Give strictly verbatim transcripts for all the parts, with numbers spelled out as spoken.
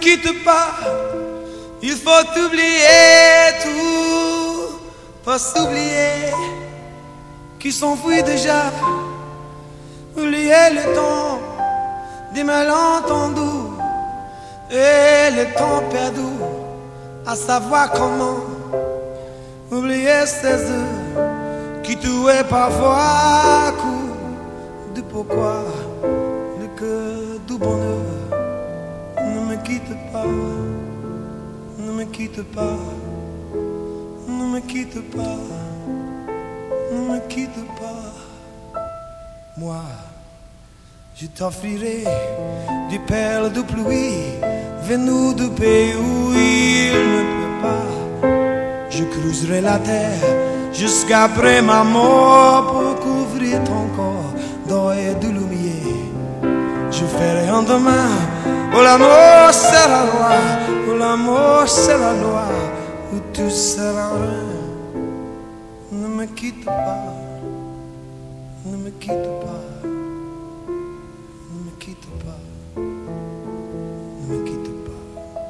quitte pas, il faut oublier tout, pas s'oublier qui s'enfuit déjà, oublier le temps des malentendus et le temps perdu à savoir comment oublier ces heures qui tuaient parfois coup de pourquoi le cœur du bonheur. Ne me quitte pas, ne me quitte pas, ne me quitte pas, ne me quitte pas. Moi, je t'offrirai des perles de pluie venues du pays où il ne pleut pas. Je creuserai la terre jusqu'après ma mort pour couvrir ton corps d'or et de lumière. Je ferai un demain où l'amour c'est la loi, où l'amour c'est la loi, où tout sera rien. Ne me quitte pas, ne me quitte pas, ne me quitte pas, ne me quitte pas.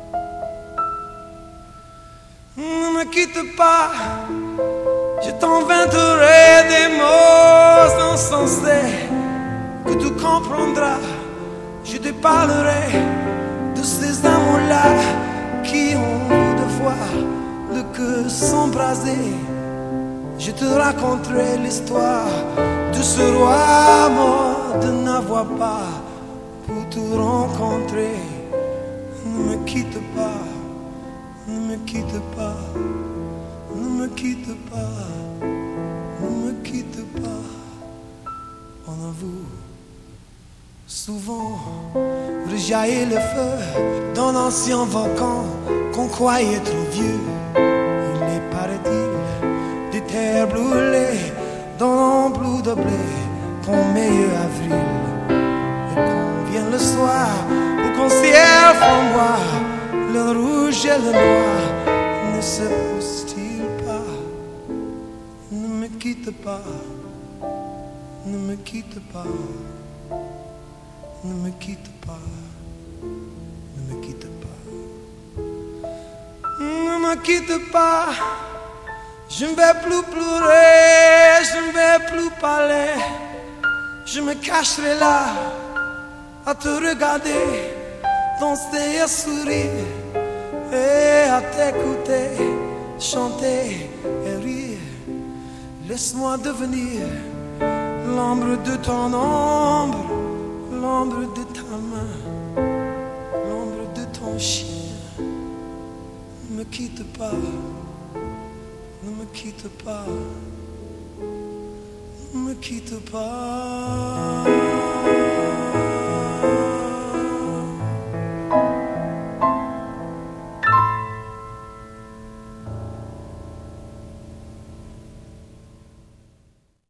Ne me quitte pas, je t'inventerai des mots insensés que tu comprendras. Je te parlerai de ces amours-là qui ont de fois le cœur s'embraser. Je te raconterai l'histoire de ce roi mort de n'avoir pas pour te rencontrer. Ne me quitte pas, ne me quitte pas, ne me quitte pas, ne me quitte pas. On avoue souvent rejaillit le feu d'un ancien volcan qu'on croyait trop vieux. Il est, paraît-il, des terres brûlées dans l'emploi de blé qu'on meilleur avril. Et qu'on vienne le soir ou qu'on ciel flamboie, le rouge et le noir ne se poussent-ils pas? Ne me quitte pas, ne me quitte pas. Ne me quitte pas, ne me quitte pas, ne me quitte pas. Je ne vais plus pleurer, je ne vais plus parler. Je me cacherai là à te regarder, danser et sourire, et à t'écouter, chanter et rire. Laisse-moi devenir l'ombre de ton ombre, l'ombre de ta main, l'ombre de ton chien. Ne me quitte pas, ne me quitte pas, ne me quitte pas.